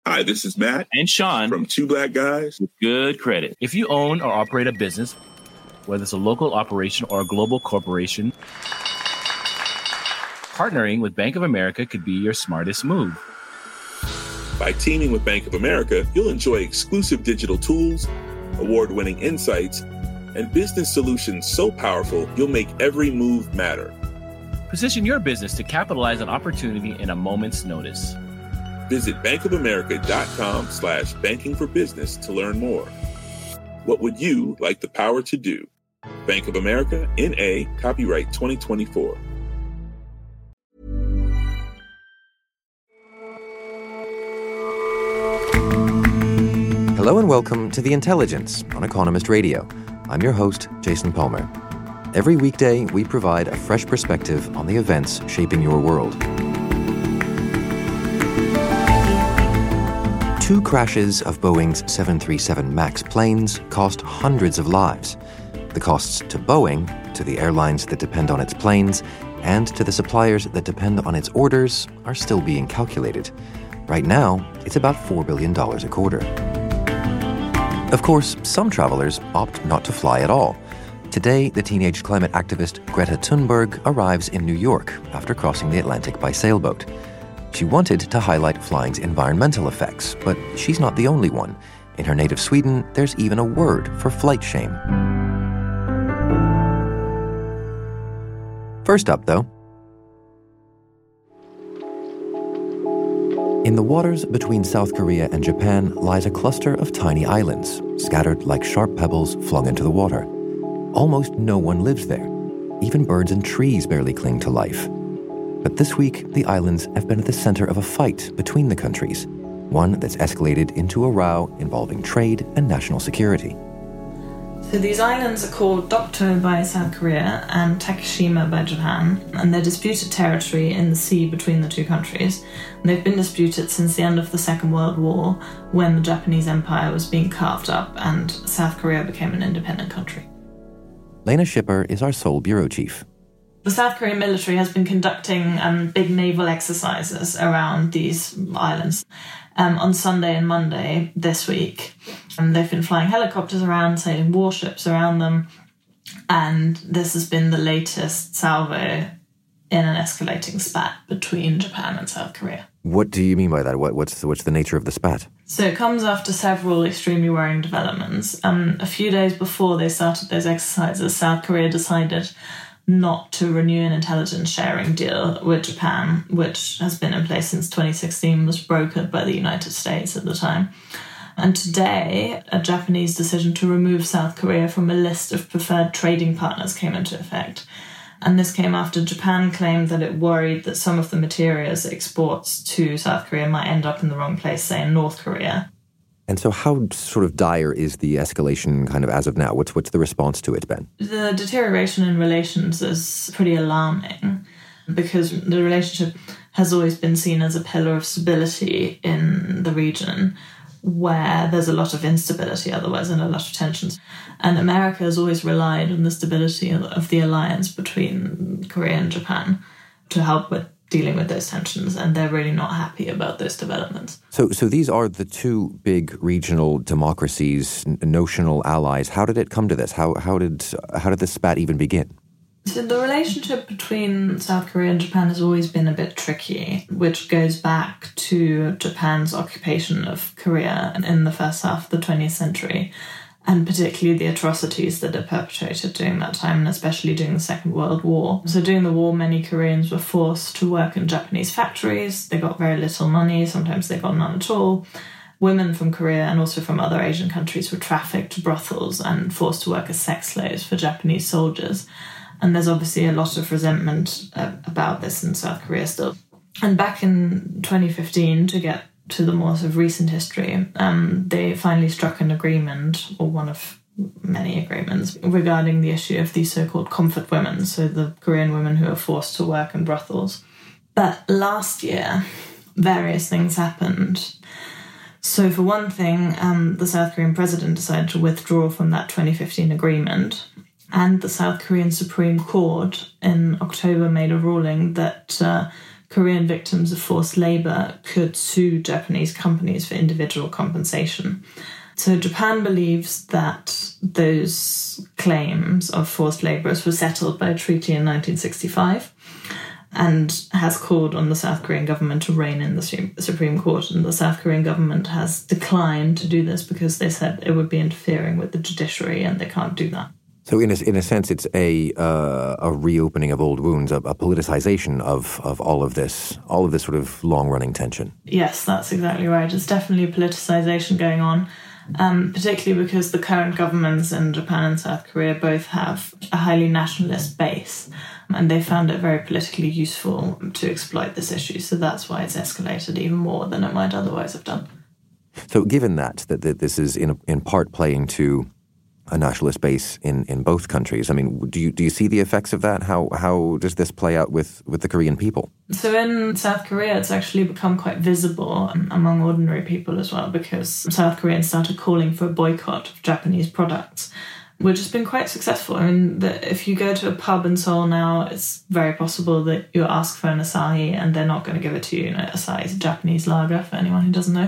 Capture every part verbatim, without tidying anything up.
Hi, this is Matt and Sean from Two Black Guys with Good Credit. If you own or operate a business, whether it's a local operation or a global corporation, partnering with Bank of America could be your smartest move. By teaming with Bank of America, you'll enjoy exclusive digital tools, award-winning insights, and business solutions so powerful you'll make every move matter. Position your business to capitalize on opportunity in a moment's notice. Visit bankofamerica.com slash banking for business to learn more. What would you like the power to do? Bank of America, N A, copyright twenty twenty-four. Hello and welcome to The Intelligence on Economist Radio. I'm your host, Jason Palmer. Every weekday, we provide a fresh perspective on the events shaping your world. Two crashes of Boeing's seven thirty-seven MAX planes cost hundreds of lives. The costs to Boeing, to the airlines that depend on its planes, and to the suppliers that depend on its orders are still being calculated. Right now, it's about four billion dollars a quarter. Of course, some travelers opt not to fly at all. Today, the teenage climate activist Greta Thunberg arrives in New York after crossing the Atlantic by sailboat. She wanted to highlight flying's environmental effects, but she's not the only one. In her native Sweden, there's even a word for flight shame. First up, though, in the waters between South Korea and Japan lies a cluster of tiny islands, scattered like sharp pebbles flung into the water. Almost no one lives there. Even birds and trees barely cling to life. But this week, the islands have been at the center of a fight between the countries, one that's escalated into a row involving trade and national security. So these islands are called Dokdo by South Korea and Takeshima by Japan, and they're disputed territory in the sea between the two countries. And they've been disputed since the end of the Second World War, when the Japanese Empire was being carved up and South Korea became an independent country. Lena Schipper is our Seoul bureau chief. The South Korean military has been conducting um, big naval exercises around these islands um, on Sunday and Monday this week. And they've been flying helicopters around, sailing warships around them. And this has been the latest salvo in an escalating spat between Japan and South Korea. What do you mean by that? What, what's, the, what's the nature of the spat? So it comes after several extremely worrying developments. Um, a few days before they started those exercises, South Korea decided not to renew an intelligence sharing deal with Japan, which has been in place since twenty sixteen, was brokered by the United States at the time. And today, a Japanese decision to remove South Korea from a list of preferred trading partners came into effect. And this came after Japan claimed that it worried that some of the materials it exports to South Korea might end up in the wrong place, say in North Korea. And so how sort of dire is the escalation kind of as of now? What's what's the response to it, Ben? The deterioration in relations is pretty alarming because the relationship has always been seen as a pillar of stability in the region where there's a lot of instability otherwise and a lot of tensions. And America has always relied on the stability of the alliance between Korea and Japan to help with dealing with those tensions, and they're really not happy about those developments. So so these are the two big regional democracies, n- notional allies. How did it come to this? How how did how did this spat even begin? So the relationship between South Korea and Japan has always been a bit tricky, which goes back to Japan's occupation of Korea in the first half of the twentieth century, and particularly the atrocities that it perpetrated during that time, and especially during the Second World War. So during the war, many Koreans were forced to work in Japanese factories. They got very little money, sometimes they got none at all. Women from Korea and also from other Asian countries were trafficked to brothels and forced to work as sex slaves for Japanese soldiers. And there's obviously a lot of resentment uh, about this in South Korea still. And back in twenty fifteen, to get to the more sort of recent history, um, they finally struck an agreement, or one of many agreements, regarding the issue of these so-called comfort women, so the Korean women who are forced to work in brothels. But last year, various things happened. So for one thing, um, the South Korean president decided to withdraw from that twenty fifteen agreement. And the South Korean Supreme Court in October made a ruling that uh, Korean victims of forced labour could sue Japanese companies for individual compensation. So Japan believes that those claims of forced labourers were settled by a treaty in nineteen sixty-five and has called on the South Korean government to rein in the Supreme Court. And the South Korean government has declined to do this because they said it would be interfering with the judiciary and they can't do that. So in a, in a sense, it's a uh, a reopening of old wounds, a, a politicization of, of all of this, all of this sort of long-running tension. Yes, that's exactly right. It's definitely a politicization going on, um, particularly because the current governments in Japan and South Korea both have a highly nationalist base, and they found it very politically useful to exploit this issue. So that's why it's escalated even more than it might otherwise have done. So given that, that, that this is in, in part playing to a nationalist base in, in both countries. I mean, do you do you see the effects of that? How how does this play out with, with the Korean people? So in South Korea, it's actually become quite visible among ordinary people as well, because South Koreans started calling for a boycott of Japanese products, which has been quite successful. I mean, the, if you go to a pub in Seoul now, it's very possible that you ask for an Asahi and they're not going to give it to you. You know, Asahi is a Japanese lager, for anyone who doesn't know.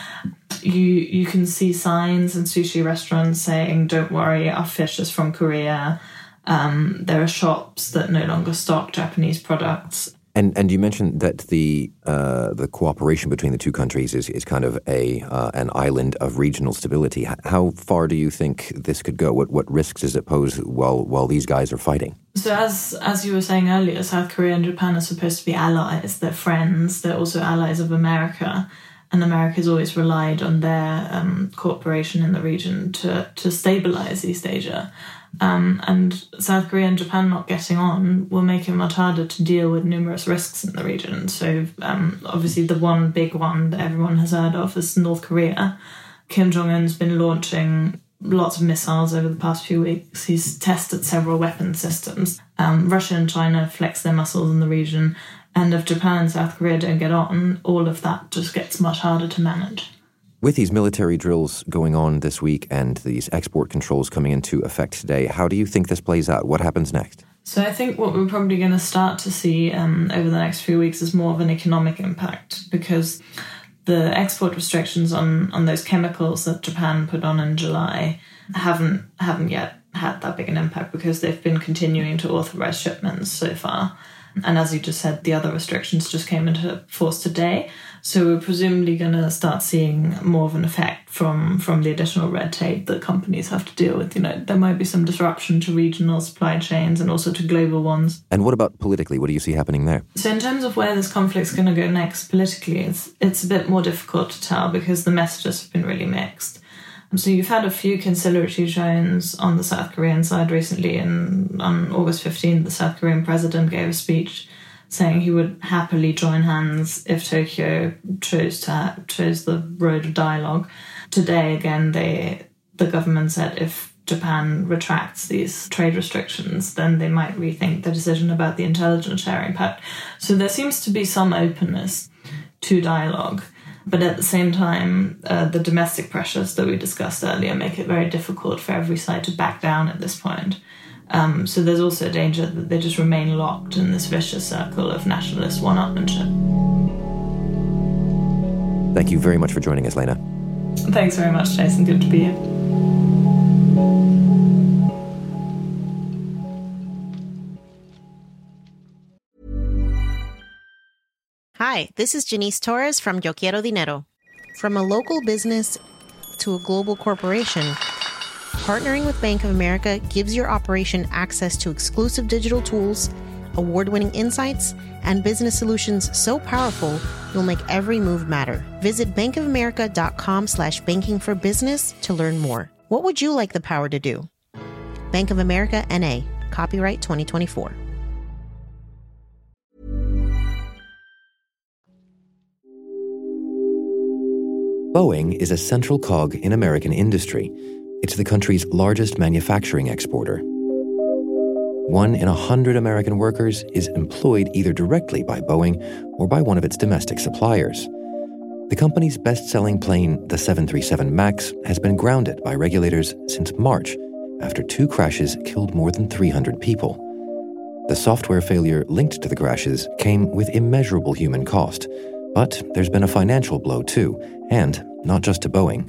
You you can see signs in sushi restaurants saying, don't worry, our fish is from Korea. Um, there are shops that no longer stock Japanese products. And and you mentioned that the uh, the cooperation between the two countries is, is kind of a uh, an island of regional stability. How far do you think this could go? What what risks does it pose while while these guys are fighting? So as as you were saying earlier, South Korea and Japan are supposed to be allies. They're friends. They're also allies of America. And America has always relied on their um, cooperation in the region to, to stabilise East Asia. Um, and South Korea and Japan not getting on will make it much harder to deal with numerous risks in the region. So um, obviously the one big one that everyone has heard of is North Korea. Kim Jong-un's been launching lots of missiles over the past few weeks. He's tested several weapon systems. Um, Russia and China flex their muscles in the region. And if Japan and South Korea don't get on, all of that just gets much harder to manage. With these military drills going on this week and these export controls coming into effect today, how do you think this plays out? What happens next? So I think what we're probably going to start to see um, over the next few weeks is more of an economic impact, because the export restrictions on, on those chemicals that Japan put on in July haven't haven't yet had that big an impact because they've been continuing to authorize shipments so far. And as you just said, the other restrictions just came into force today. So we're presumably going to start seeing more of an effect from, from the additional red tape that companies have to deal with. You know, there might be some disruption to regional supply chains and also to global ones. And what about politically? What do you see happening there? So in terms of where this conflict's going to go next politically, it's, it's a bit more difficult to tell because the messages have been really mixed. So you've had a few conciliatory tones on the South Korean side recently, and on August fifteenth, the South Korean president gave a speech saying he would happily join hands if Tokyo chose to chose the road of dialogue. Today, again, they the government said if Japan retracts these trade restrictions, then they might rethink the decision about the intelligence sharing pact. So there seems to be some openness to dialogue. But at the same time, uh, the domestic pressures that we discussed earlier make it very difficult for every side to back down at this point. Um, so there's also a danger that they just remain locked in this vicious circle of nationalist one-upmanship. Thank you very much for joining us, Lena. Thanks very much, Jason. Good to be here. Hi, this is Janice Torres from Yo Quiero Dinero. From a local business to a global corporation, partnering with Bank of America gives your operation access to exclusive digital tools, award-winning insights, and business solutions so powerful you'll make every move matter. Visit bankofamerica.com slash banking for business to learn more. What would you like the power to do? Bank of America, N A. Copyright twenty twenty-four. Boeing is a central cog in American industry. It's the country's largest manufacturing exporter. One in a hundred American workers is employed either directly by Boeing or by one of its domestic suppliers. The company's best-selling plane, the seven thirty-seven MAX, has been grounded by regulators since March after two crashes killed more than three hundred people. The software failure linked to the crashes came with immeasurable human cost. But there's been a financial blow too, and not just to Boeing.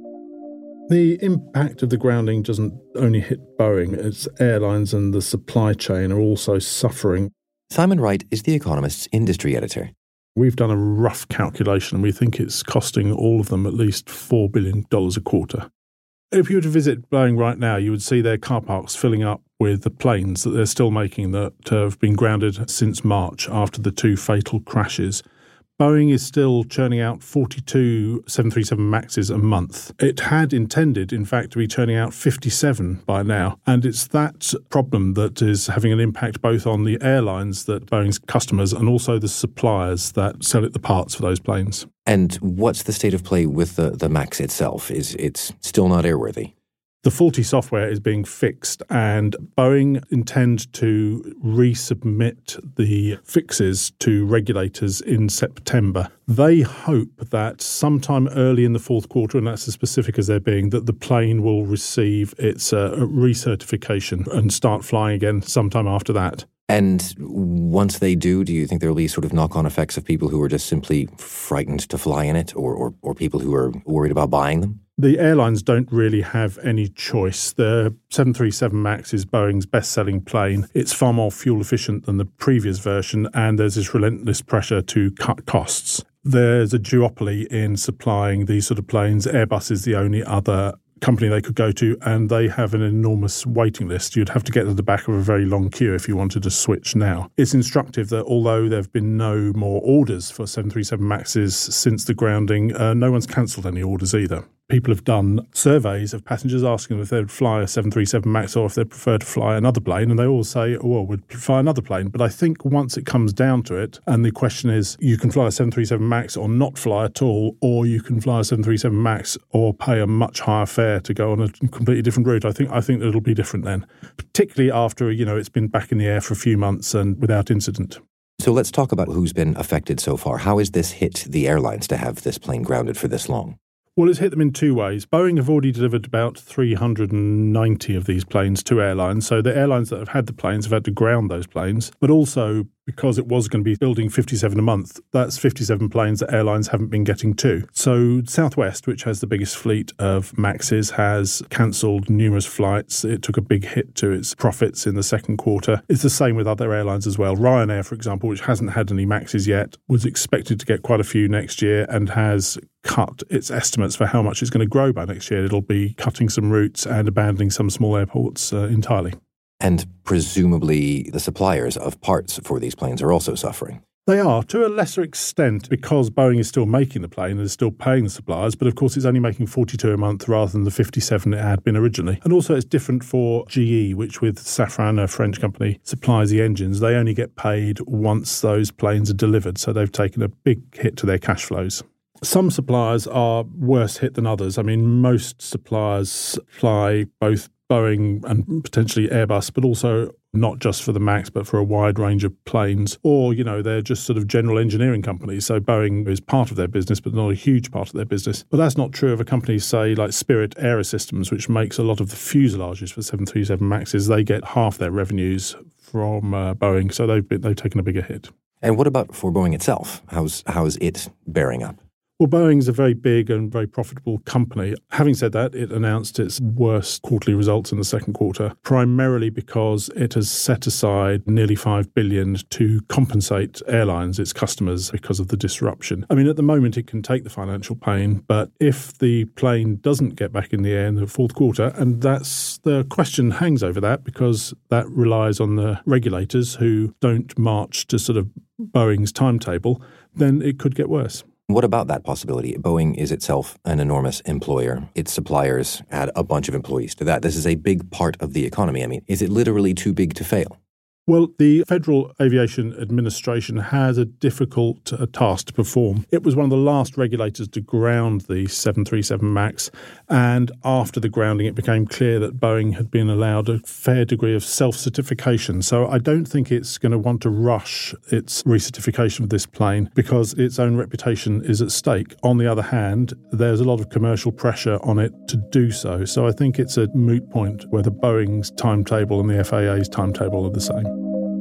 The impact of the grounding doesn't only hit Boeing, its airlines and the supply chain are also suffering. Simon Wright is The Economist's industry editor. We've done a rough calculation and we think it's costing all of them at least four billion dollars a quarter. If you were to visit Boeing right now, you would see their car parks filling up with the planes that they're still making that have been grounded since March after the two fatal crashes. Boeing is still churning out forty-two seven thirty-seven Maxes a month. It had intended, in fact, to be churning out fifty-seven by now. And it's that problem that is having an impact both on the airlines, that Boeing's customers, and also the suppliers that sell it the parts for those planes. And what's the state of play with the, the Max itself? Is it's still not airworthy? The faulty software is being fixed, and Boeing intend to resubmit the fixes to regulators in September. They hope that sometime early in the fourth quarter, and that's as specific as they're being, that the plane will receive its uh, recertification and start flying again sometime after that. And once they do, do you think there will be sort of knock-on effects of people who are just simply frightened to fly in it, or, or, or people who are worried about buying them? The airlines don't really have any choice. The seven thirty-seven Max is Boeing's best-selling plane. It's far more fuel-efficient than the previous version, and there's this relentless pressure to cut costs. There's a duopoly in supplying these sort of planes. Airbus is the only other company they could go to, and they have an enormous waiting list. You'd have to get to the back of a very long queue if you wanted to switch now. It's instructive that although there have been no more orders for seven thirty-seven Maxes since the grounding, uh, no one's cancelled any orders either. People have done surveys of passengers asking them if they'd fly a seven thirty-seven Max or if they'd prefer to fly another plane, and they all say, oh, well, we'd fly another plane. But I think once it comes down to it, and the question is, you can fly a seven thirty-seven Max or not fly at all, or you can fly a seven thirty-seven Max or pay a much higher fare to go on a completely different route. I think I think it'll be different then, particularly after, you know, it's been back in the air for a few months and without incident. So let's talk about who's been affected so far. How has this hit the airlines to have this plane grounded for this long? Well, it's hit them in two ways. Boeing have already delivered about three hundred ninety of these planes to airlines. So the airlines that have had the planes have had to ground those planes. But also, because it was going to be building fifty-seven a month, that's fifty-seven planes that airlines haven't been getting to. So Southwest, which has the biggest fleet of Maxes, has cancelled numerous flights. It took a big hit to its profits in the second quarter. It's the same with other airlines as well. Ryanair, for example, which hasn't had any Maxes yet, was expected to get quite a few next year and has cut its estimates for how much it's going to grow by next year. It'll be cutting some routes and abandoning some small airports uh, entirely. And presumably the suppliers of parts for these planes are also suffering. They are, to a lesser extent, because Boeing is still making the plane and is still paying the suppliers, but of course it's only making forty-two a month rather than the fifty-seven it had been originally. And also it's different for G E, which with Safran, a French company, supplies the engines. They only get paid once those planes are delivered, so they've taken a big hit to their cash flows. Some suppliers are worse hit than others. I mean, most suppliers supply both Boeing and potentially Airbus, but also not just for the Max, but for a wide range of planes. Or, you know, they're just sort of general engineering companies. So Boeing is part of their business, but not a huge part of their business. But that's not true of a company, say, like Spirit Aerosystems, which makes a lot of the fuselages for seven thirty-seven Maxes. They get half their revenues from uh, Boeing, so they've been, they've taken a bigger hit. And what about for Boeing itself? How's how's it bearing up? Well, Boeing's a very big and very profitable company. Having said that, it announced its worst quarterly results in the second quarter, primarily because it has set aside nearly five billion dollars to compensate airlines, its customers, because of the disruption. I mean, at the moment, it can take the financial pain, but if the plane doesn't get back in the air in the fourth quarter, and that's the question hangs over that, because that relies on the regulators who don't march to sort of Boeing's timetable, then it could get worse. What about that possibility? Boeing is itself an enormous employer. Its suppliers add a bunch of employees to that. This is a big part of the economy. I mean, is it literally too big to fail? Well, the Federal Aviation Administration has a difficult uh, task to perform. It was one of the last regulators to ground the seven thirty-seven Max, and after the grounding it became clear that Boeing had been allowed a fair degree of self-certification. So I don't think it's going to want to rush its recertification of this plane because its own reputation is at stake. On the other hand, there's a lot of commercial pressure on it to do so. So I think it's a moot point whether Boeing's timetable and the F A A's timetable are the same.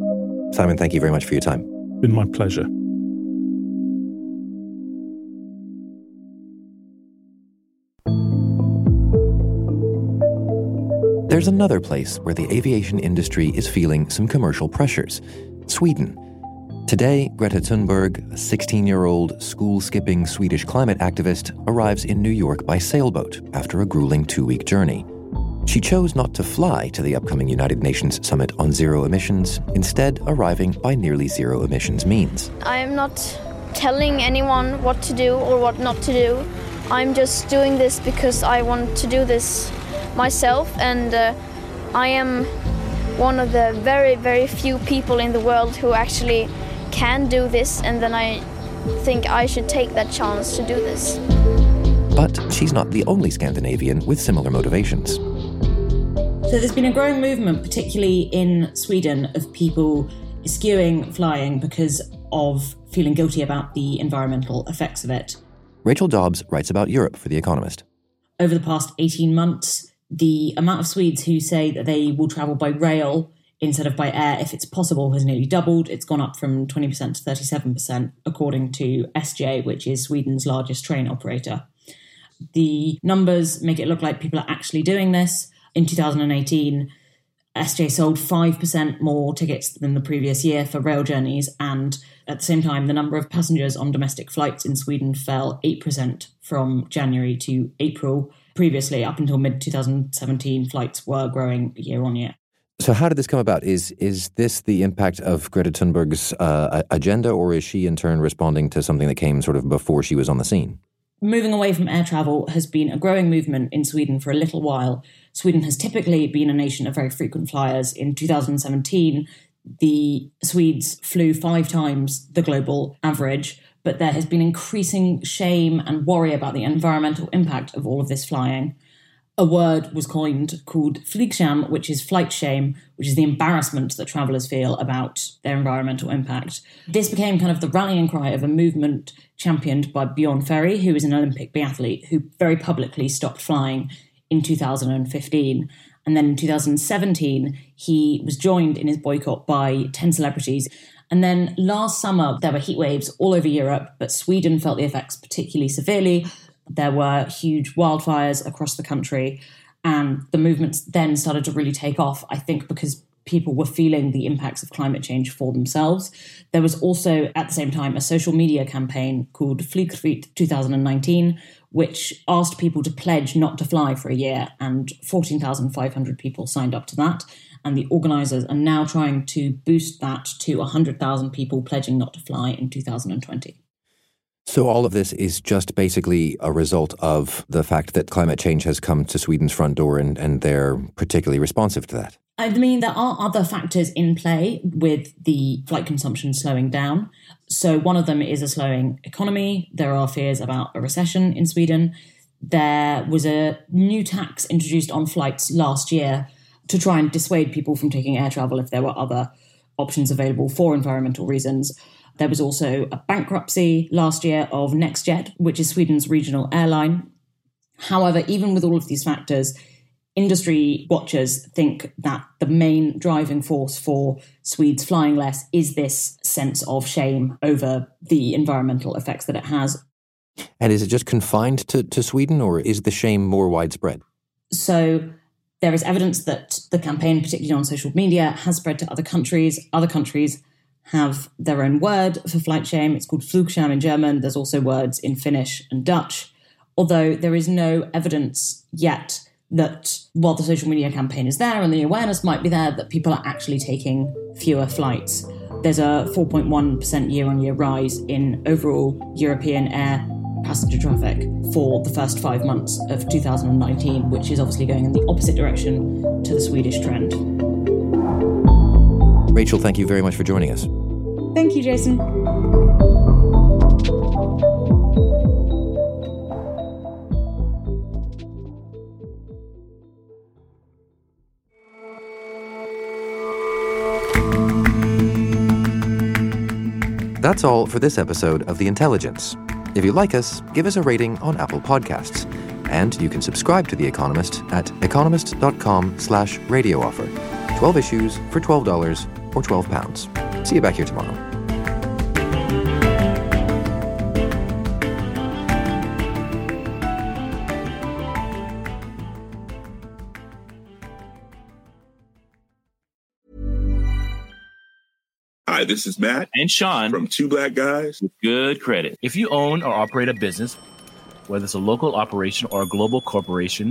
Simon, thank you very much for your time. Been my pleasure. There's another place where the aviation industry is feeling some commercial pressures: Sweden. Today, Greta Thunberg, a sixteen-year-old school-skipping Swedish climate activist, arrives in New York by sailboat after a grueling two-week journey. She chose not to fly to the upcoming United Nations Summit on Zero Emissions, instead arriving by nearly zero emissions means. I am not telling anyone what to do or what not to do. I'm just doing this because I want to do this myself, and uh, I am one of the very, very few people in the world who actually can do this, and then I think I should take that chance to do this. But she's not the only Scandinavian with similar motivations. So there's been a growing movement, particularly in Sweden, of people eschewing flying because of feeling guilty about the environmental effects of it. Rachel Dobbs writes about Europe for The Economist. Over the past eighteen months, the amount of Swedes who say that they will travel by rail instead of by air if it's possible has nearly doubled. It's gone up from twenty percent to thirty-seven percent, according to S J, which is Sweden's largest train operator. The numbers make it look like people are actually doing this. In two thousand eighteen, S J sold five percent more tickets than the previous year for rail journeys, and at the same time, the number of passengers on domestic flights in Sweden fell eight percent from January to April. Previously, up until mid twenty seventeen, flights were growing year on year. So how did this come about? Is is this the impact of Greta Thunberg's uh, agenda, or is she in turn responding to something that came sort of before she was on the scene? Moving away from air travel has been a growing movement in Sweden for a little while. Sweden has typically been a nation of very frequent flyers. In two thousand seventeen, the Swedes flew five times the global average, but there has been increasing shame and worry about the environmental impact of all of this flying. A word was coined called flygskam, which is flight shame, which is the embarrassment that travellers feel about their environmental impact. This became kind of the rallying cry of a movement championed by Bjorn Ferry, who is an Olympic biathlete who very publicly stopped flying in two thousand fifteen. And then in two thousand seventeen, he was joined in his boycott by ten celebrities. And then last summer, there were heat waves all over Europe, but Sweden felt the effects particularly severely. There were huge wildfires across the country, and the movements then started to really take off, I think, because people were feeling the impacts of climate change for themselves. There was also, at the same time, a social media campaign called Flygfritt twenty nineteen, which asked people to pledge not to fly for a year, and fourteen thousand five hundred people signed up to that. And the organisers are now trying to boost that to one hundred thousand people pledging not to fly in two thousand twenty. So all of this is just basically a result of the fact that climate change has come to Sweden's front door, and, and they're particularly responsive to that. I mean, there are other factors in play with the flight consumption slowing down. So one of them is a slowing economy. There are fears about a recession in Sweden. There was a new tax introduced on flights last year to try and dissuade people from taking air travel if there were other options available for environmental reasons. There was also a bankruptcy last year of NextJet, which is Sweden's regional airline. However, even with all of these factors, industry watchers think that the main driving force for Swedes flying less is this sense of shame over the environmental effects that it has. And is it just confined to, to Sweden, or is the shame more widespread? So there is evidence that the campaign, particularly on social media, has spread to other countries. Other countries have their own word for flight shame. It's called Flugskam in German. There's also words in Finnish and Dutch, although there is no evidence yet that while the social media campaign is there and the awareness might be there, that people are actually taking fewer flights. There's a four point one percent year-on-year rise in overall European air passenger traffic for the first five months of two thousand nineteen, which is obviously going in the opposite direction to the Swedish trend. Rachel, thank you very much for joining us. Thank you, Jason. That's all for this episode of The Intelligence. If you like us, give us a rating on Apple Podcasts. And you can subscribe to The Economist at economist.com slash radio offer. twelve issues for twelve dollars or twelve pounds. See you back here tomorrow. Hi, this is Matt and Sean from Two Black Guys with Good Credit. If you own or operate a business, whether it's a local operation or a global corporation,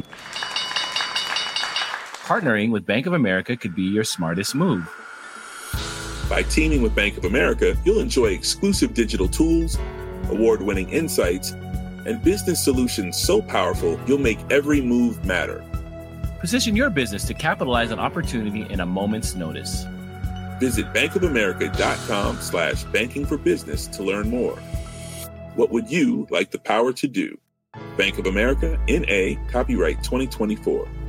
partnering with Bank of America could be your smartest move. By teaming with Bank of America, you'll enjoy exclusive digital tools, award-winning insights, and business solutions so powerful you'll make every move matter. Position your business to capitalize on opportunity in a moment's notice. Visit bankofamerica.com slash banking for business to learn more. What would you like the power to do? Bank of America, N A, copyright twenty twenty-four.